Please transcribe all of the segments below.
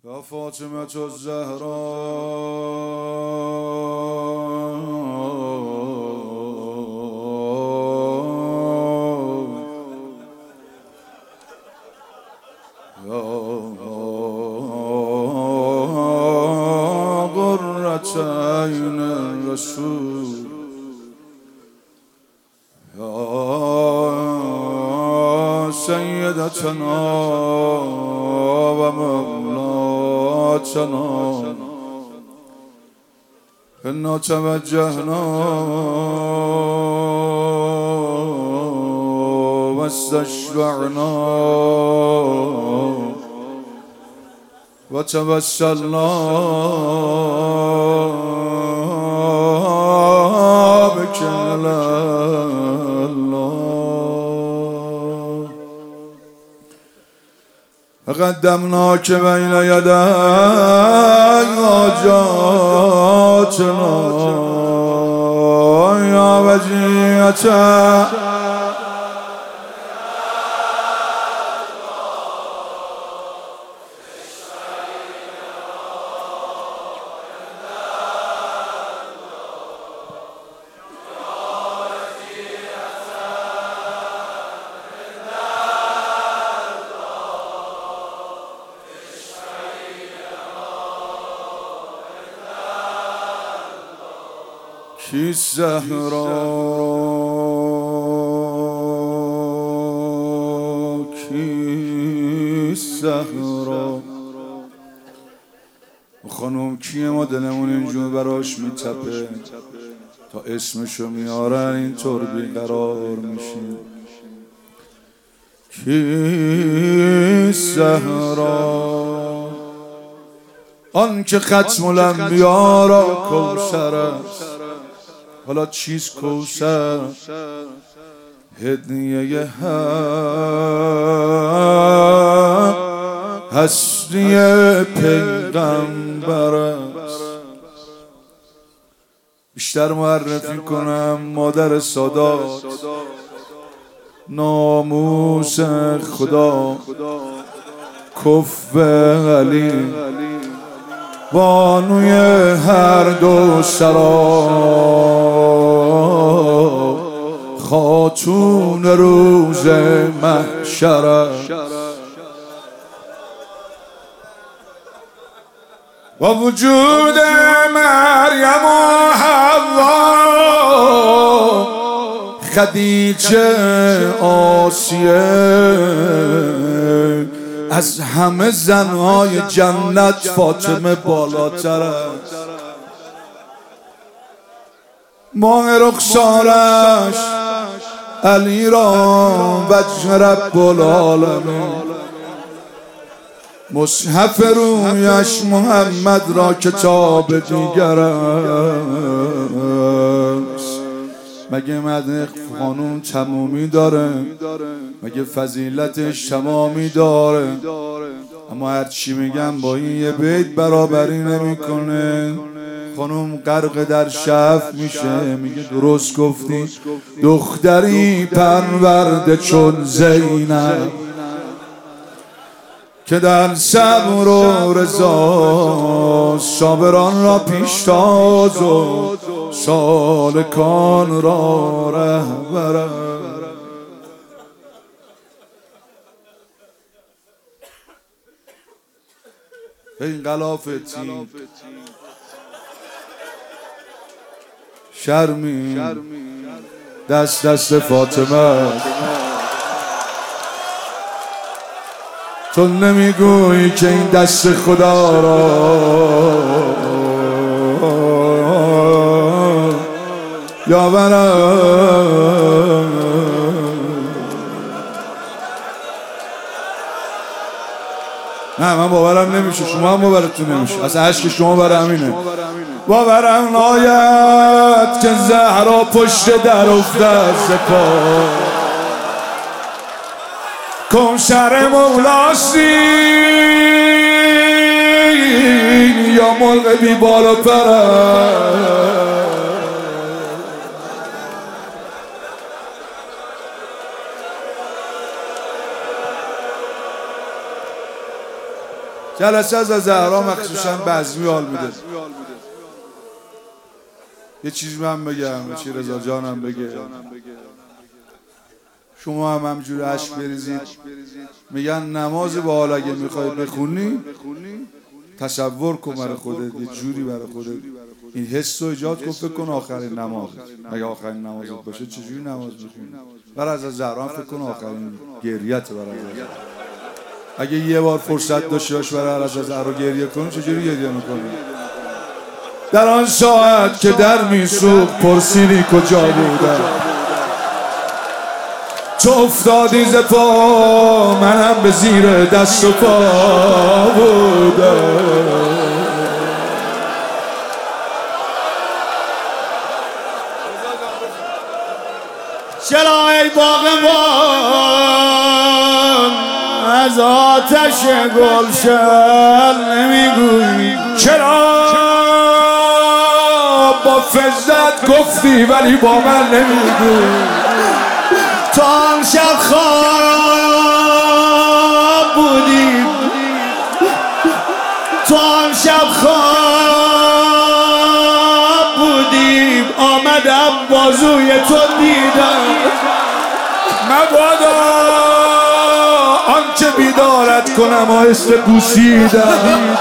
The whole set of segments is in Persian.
يا فاطمة الزهراء يا قرة عين الرسول يا سيدتنا ومولاتنا إنا توجهنا واستشفعنا وتوسلنا بك إلى الله قدمناك بين يدي حاجاتنا يا وجيهة کی زهرا کی زهرا خانم کیه ما دلمون اینجور براش میتپه تا اسمشو میارن اینطور بیقرار میشیم کی زهرا آن که ختم الانبیا را کوثر است حالا چیز کوثر هدیه حق هستی پیغمبر است بیشتر معرفی کنم مادر سادات ناموس خدا کف علی بانوی هر دو سرا خاتون روز محشر و وجود مریم و حوا خدیجه آسیه از همه زنهای جنت فاطمه بالاتر است ماه رخسارش علی را وجه رب العالمین مصحف رویش محمد را کتاب دیگر است مگه مدح خانوم تمومی داره مگه فضیلتش تمامی داره اما هرچی میگم با این یه بیت برابری نمیکنه خانوم غرق در شف میشه میگه درست گفتی دختری پرورده چون زینب که در صبر و رضا صابران را پیشتاز و سالکان را رهبر این غلافتی شرمی دست دست فاطمه تو نمیگویی که این دست خدا را یاورم نه من باورم نمیشه شما هم باورتون نمیشه اصلا عشق شما برای همینه باورم ناید که زهرا پشت در افتاد سپاه کوثر مولاسی یا مرغ بی بال و پر جلسه از زهرا مخصوصا بزمی حال میده. یه چیز من بگم، چی رضا جانم بگه. شما هم همجور عشق بریزید. میگن نماز با حال اگه میخوای بخونی تصور کن برای خودت، یه جوری برای خودت این حس رو ایجاد کن، فکر کن آخرین نماز. اگه آخرین نمازت باشه چجوری نماز میخونی؟ برای از زهرا فکر کن آخرین گریت برای زهرا. اگه یه بار فرصت داشته باش برای از زهرا گریه کنی چجوری گریه میکنی؟ در آن ساعت که در میسوخت پرسیدی کجا بودم، تو افتادی ز پا منم به زیر دست و پا بودم. چرا ای باغبان از آتش گلشن نمیگویی؟ چرا با فضلت گفتی ولی با من نمیگویی؟ تو آن شب خواب بودی، تو آن شب خواب بودیم، آمدم بازوی تو دیدم. مبادا آنچه بیدارت کنم آهسته بوسیدم.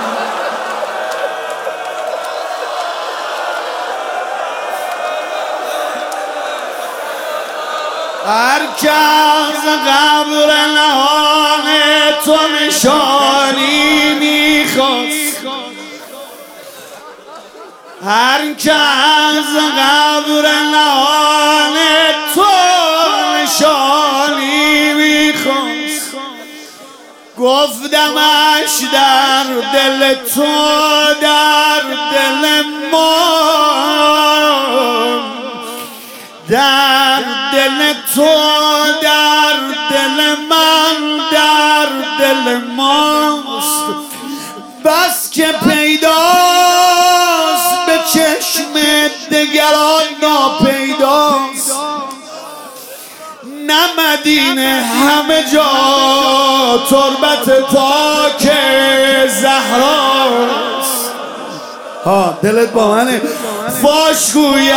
هر که از قبر نهان تو نشانی میخواست، هر که از قبر نهان تو نشانی میخواست، گفتمش در دل تو در دل ما، در دل تو در دل من در دل ماست، بس که پیداست به چشم دگران ناپیداست. نه مدینه همه جا تربت پاک زهراست. ها دلت با منه. فاش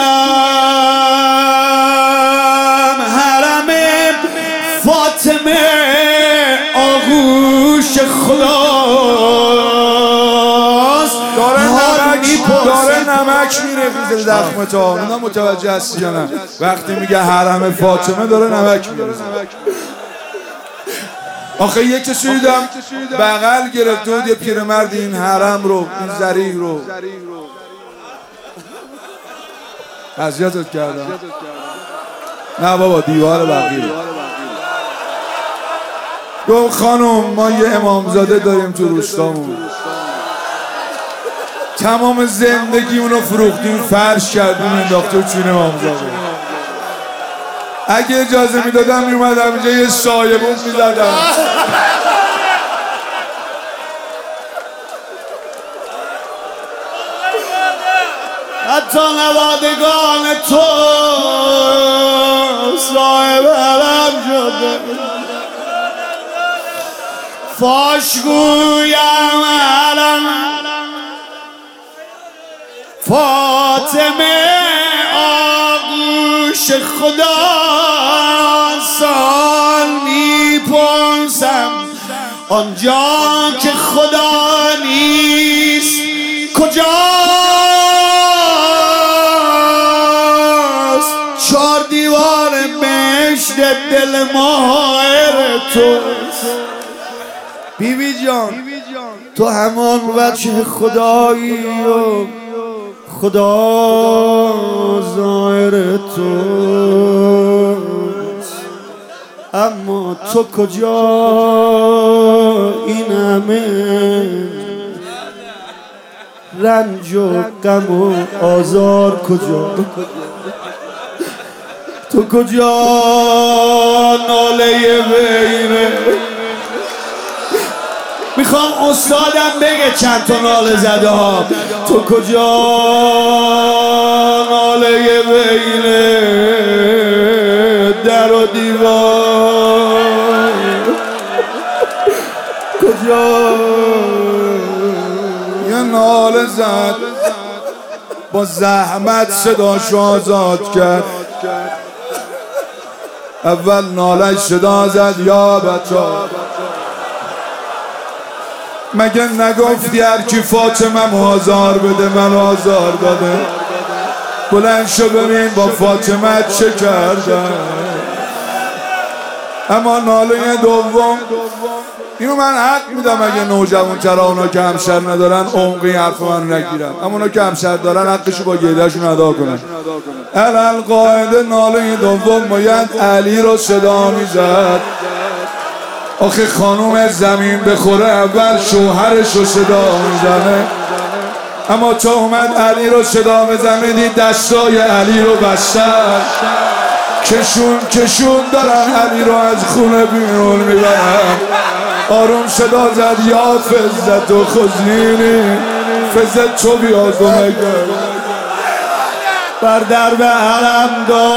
گویم حرم فاطمه آغوش خداست. داره نمک میریزه زخم تو. اونا متوجه هستی یا نه؟ وقتی میگه حرم فاطمه داره نمک میریزه. آخه یک کسی دیدم بغل گرفته بود یه پیرمرد این حرم رو، این ذریح رو. اذیتت کردم؟ نه بابا دیوار بقیه. گفت خانم ما یه امامزاده داریم تو روستامون، تمام زندگیمون رو فروختیم، فرش کردیم انداخته چون امامزاده. اگه اجازه میدادم میومدم اینجا یه سایبون میزدم. حتی نوادگان تو صاحب حرم شده. فاش گویم حرم فاطمه آغوش خدا، سال میپرسم آنجا که خدا نیست کجاست؟ چار دیوار بهشت دل ماهر توست. بیبی جان تو همان وجه خدایی و خدا ظاهر توست، اما تو کجا؟ این همه رنج و غم و آزار کجا؟ تو کجا؟ ناله ویره. میخوام استادم بگه چند تا ناله زده ها. تو کجا؟ ناله بین در و دیوار. کجا یه ناله زد با زحمت صداش آزاد کرد. اول نالش صدا زد یا بچا مگه نگفتی هر کی فاطمه آزار بده من آزار داده؟ بلند شو ببین با فاطمه چه کردن. اما ناله دوم اینو من حق میدم اگه نوجوان ترا اونا که همسر ندارن عمقی حرف من نگیرن، اما اونا که همسر دارن حقشو با گیدهشون ادا کنن. علل قاعده ناله دوم باید علی رو صدا میزد. آخه خانوم زمین بخوره اول شوهرش رو صدا میزنه، اما تا اومد علی رو صدا بزنه دید دستای علی رو بستن، کشون دارن علی رو از خونه بیرون میبرن. آروم صدا زد یا فزت و خزینی، فزت چو بیا کمکه. بر درب حرم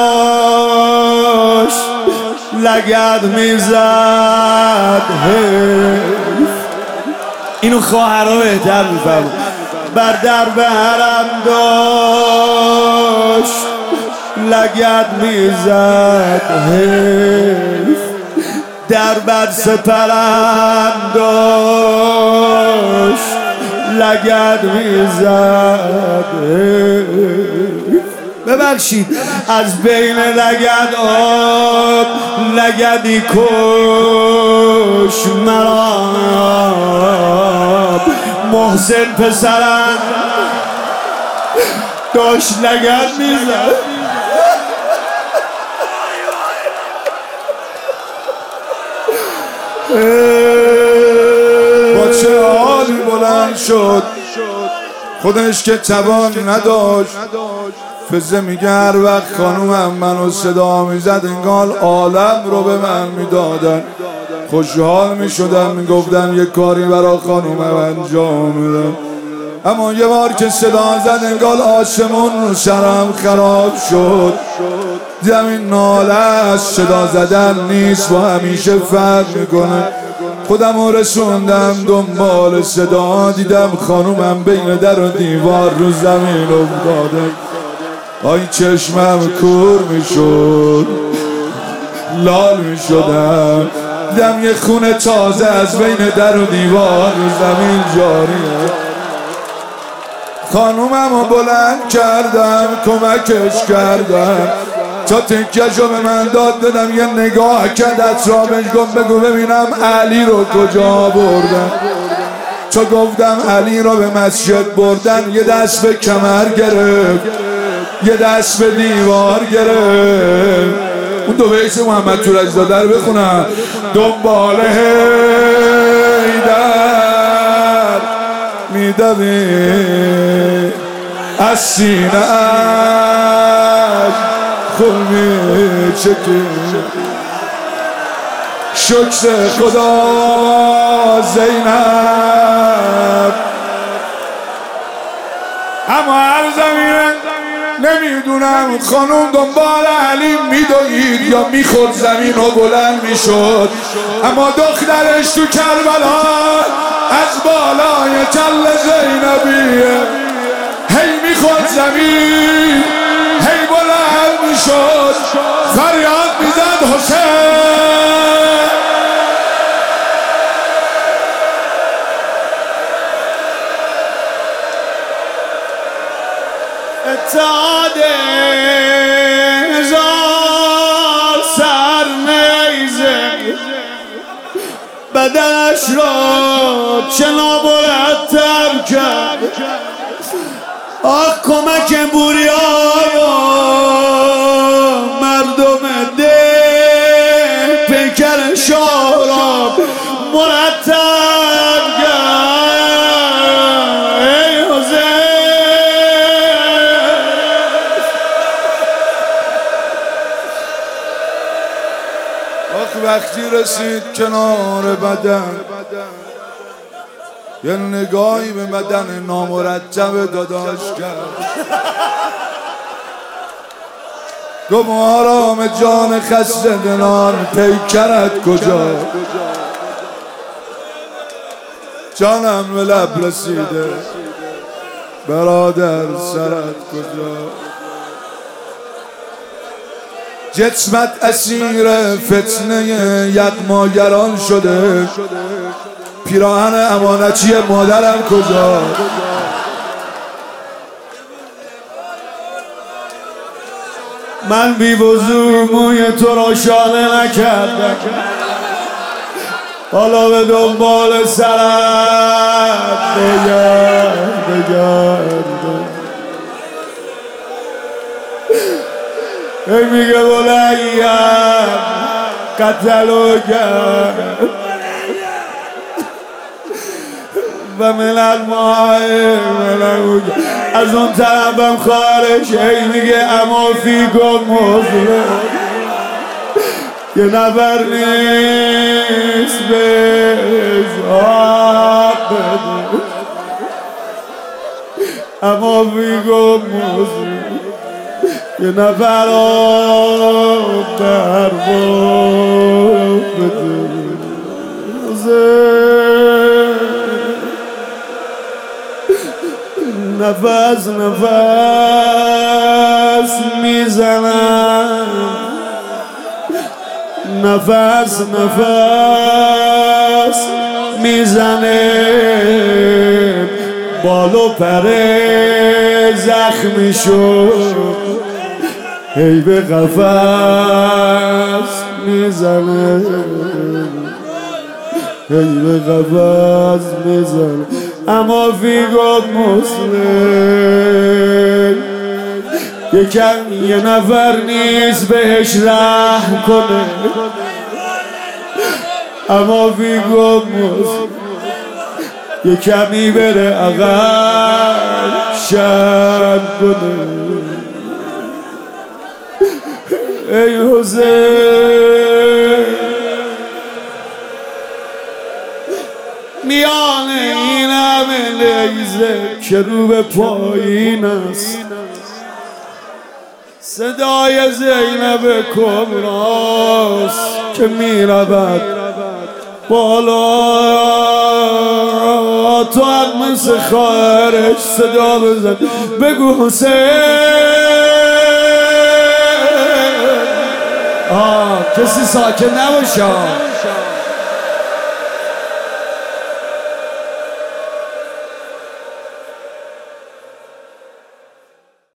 داشت لگد میزد. اینو خواهرها بهتر میفهم. بر درب حرم داشت لگد میزد، در بر سپرم داشت لگد میزد. ببخشید از بین لگد آب لگدی کش مرا. محسن پسرم داشت لگد میزد. با چه حالی بلند شد، خودش که توان نداشت. فزه میگه هر وقت خانومم منو صدا میزد انگار عالم رو به من میدادن. خوشحال میشدم میگفتم یه کاری برا خانومم انجام میدم. اما یه بار که صدا زد انگار آسمون رو سرم خراب شد. دیدم این ناله از صدا زدن نیست و همیشه فرق میکنه. خودم رو رسوندم دنبال صدا، دیدم خانومم بین در و دیوار رو زمین افتاده. آی چشمم کور میشد، لال میشدم. دیدم یه خون تازه از بین در و دیوار رو زمین جاریه. خانومم رو بلند کردم کمکش کردم، تا تکیش رو به من داد دادم. یه نگاه کرد اطرافش گفت بگو ببینم علی رو کجا بردن. تا گفتم علی رو به مسجد بردن، یه دست به کمر گرفت یه دست به دیوار گرفت. اون دو بیت محمد تورج داده رو بخونم. دنبال حیدر میدوی از سینه اش خون میچکی. شکر خدا زینب. اما هر زمینه نمیدونم خانوم دنبال علی میدوید یا میخورد زمین و بلند میشد. اما دخترش تو کربلا از بالای تل زینبیه هی میخورد زمین هی بلند میشد، فریاد میزد حسین. اتحاد هزار سر میزه بدنش را چه نامرتب کرد. آه کمک بوریایا مردم ده پیکر شاه را مرتب کرد. ای حسین. وقتی رسید کنار بدن یه نگاهی به بدن نامرتب داداش کرد. گفت آرام جان خسته دلان پیکرت کجا؟ جانم به لب رسیده برادر سرت کجا؟ جسمت اسیر فتنه یغماگران شده، پیراهن امانتی مادرم کجا؟ من بی وضو موی تو را شانه نکردم، حالا به دنبال سرت بگردم. ای میگه بلیم قتلو کرد و من الماء ملو از اون طرفم خارج. ای میگه اما فیکم مظلم، یه نفر نیست بهش آب بده، اما فیکم مظلم، یه نفر آب در باب بده. نفس نفس میزنم، نفس نفس میزنه، بال و پر زخمی شد، هی به قفس میزنه، هی به قفس میزنه، اما فیکم مسلم. یکم یه نفر نیست بهش رحم کنه، اما فیکم مسلم. یه کمی بره عقب شب کنه. ای حسین میان این همه لیزه که رو به پایین است، صدای زینب کبراست که میرود بالا. تو هم مثل خواهرش صدا بزن بگو حسین. کسی ساکت نباشه.